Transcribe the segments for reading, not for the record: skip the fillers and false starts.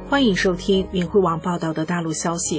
欢迎收听明慧网报道的大陆消息。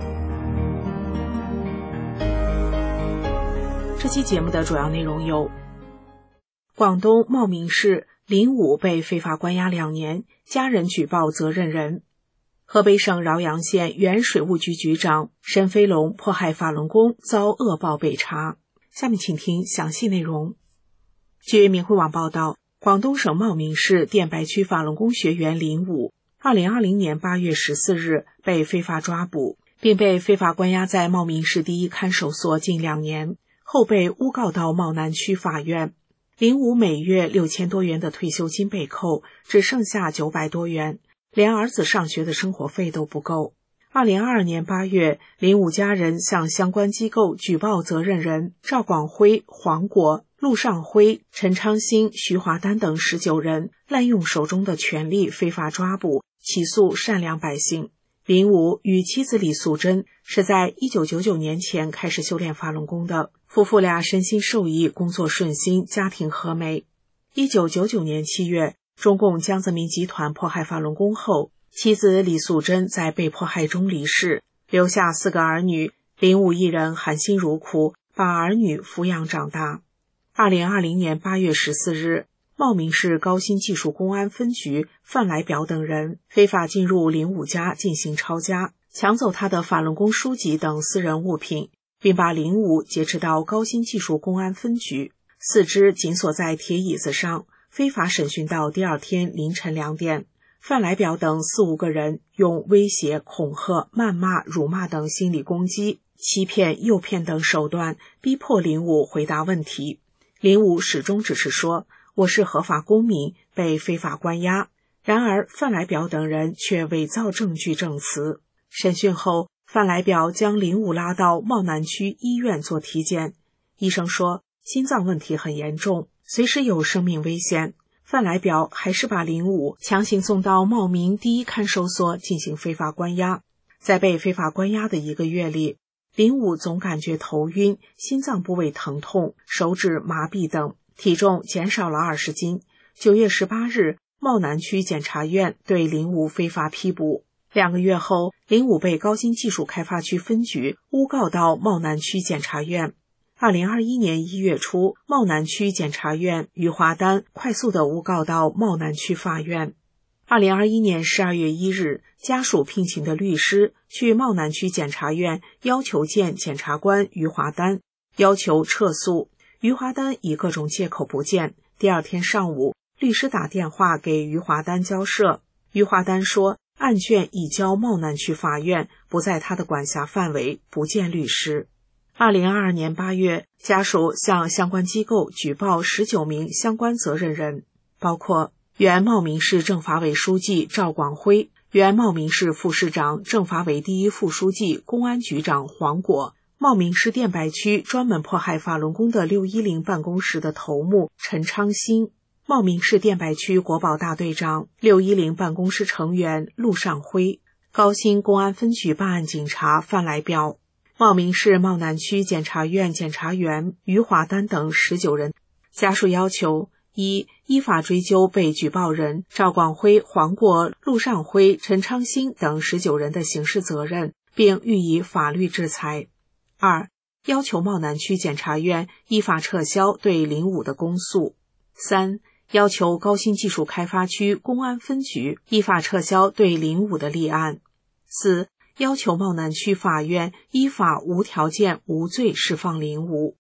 这期节目的主要内容有：广东茂名市林武被非法关押2年，家人举报责任人；河北省饶阳县原水务局局长申飞龙迫害法轮功遭恶报被查。下面请听详细内容。据明慧网报道，广东省茂名市电白区法轮功学员林武2020年8月14日被非法抓捕，并被非法关押在茂名市第一看守所近2年，后被诬告到茂南区法院。林武每月6000多元的退休金被扣，只剩下900多元，连儿子上学的生活费都不够。2022年8月，林武家人向相关机构举报责任人赵广辉、黄果、陆尚辉、陈昌兴、徐华丹等19人滥用手中的权力非法抓捕，起诉善良百姓。林武与妻子李素贞是在1999年前开始修炼法轮功的，夫妇俩身心受益，工作顺心，家庭和美。1999年7月，中共江泽民集团迫害法轮功后，妻子李素贞在被迫害中离世，留下4个儿女，林武一人含辛茹苦把儿女抚养长大。2020年8月14日，茂名市高新技术公安分局范来表等人非法进入林武家进行抄家，抢走他的法轮功书籍等私人物品，并把林武劫持到高新技术公安分局，4肢紧锁在铁椅子上，非法审讯到第2天凌晨2点。范来表等4、5个人用威胁、恐吓、谩骂、辱骂等心理攻击、欺骗、诱骗等手段逼迫林武回答问题。林武始终只是说：“我是合法公民，被非法关押。”然而范来表等人却伪造证据证词。审讯后，范来表将林武拉到茂南区医院做体检，医生说心脏问题很严重，随时有生命危险。范来表还是把林武强行送到茂名第一看守所进行非法关押。在被非法关押的1个月里，林武总感觉头晕、心脏部位疼痛、手指麻痹等，体重减少了20斤。9月18日，茂南区检察院对林武非法批捕。2个月后，林武被高新技术开发区分局诬告到茂南区检察院。2021年1月初，茂南区检察院余华丹快速地诬告到茂南区法院。2021年12月1日，家属聘请的律师去茂南区检察院要求见检察官余华丹，要求撤诉。余华丹以各种借口不见。第2天上午，律师打电话给余华丹交涉，余华丹说案卷已交茂南区法院，不在他的管辖范围，不见律师。2022年8月，家属向相关机构举报19名相关责任人，包括原茂名市政法委书记赵广辉、原茂名市副市长、政法委第1副书记、公安局长黄果、茂名市电白区专门迫害法轮功的610办公室的头目陈昌兴、茂名市电白区国保大队长、610办公室成员陆尚辉、高新公安分局办案警察范来表、茂名市茂南区检察院检察员余华丹等19人。家属要求：一、依法追究被举报人赵广辉、黄果、陆尚辉、陈昌兴等19人的刑事责任，并予以法律制裁。2、要求茂南区检察院依法撤销对林武的公诉。3、要求高新技术开发区公安分局依法撤销对林武的立案。4、要求茂南区法院依法无条件无罪释放林武。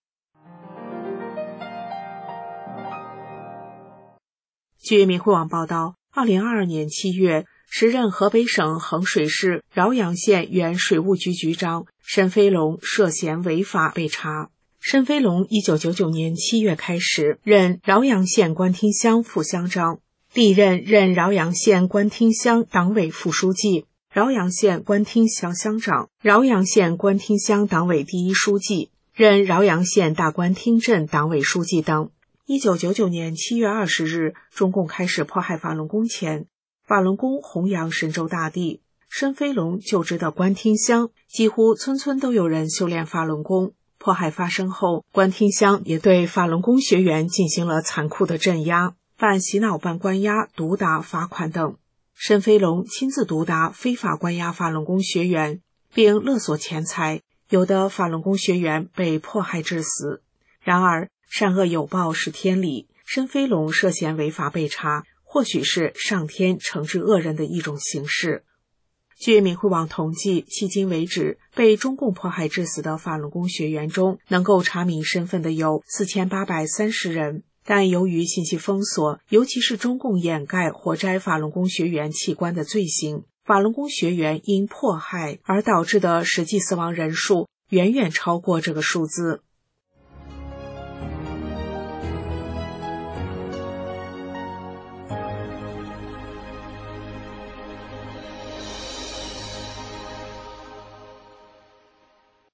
据明慧网报道，2022年7月，时任河北省衡水市饶阳县原水务局局长申飞龙涉嫌违法被查。申飞龙1999年7月开始任饶阳县官厅乡副乡长，历任饶阳县官厅乡党委副书记、饶阳县官厅乡乡长、饶阳县官厅乡党委第1书记，任饶阳县大官厅镇党委书记等。1999年7月20日，中共开始迫害法轮功前，法轮功弘扬神州大地，申飞龙就职的官厅乡几乎村村都有人修炼法轮功。迫害发生后，官厅乡也对法轮功学员进行了残酷的镇压，办洗脑办关押、毒打、罚款等。 申飞龙亲自毒打非法关押法轮功学员，并勒索钱财，有的法轮功学员被迫害致死。然而，善恶有报是天理，申飞龙涉嫌违法被查，或许是上天惩治恶人的一种形式。据明慧网统计，迄今为止，被中共迫害致死的法轮功学员中，能够查明身份的有4830人。但由于信息封锁，尤其是中共掩盖活摘法轮功学员器官的罪行，法轮功学员因迫害而导致的实际死亡人数远远超过这个数字。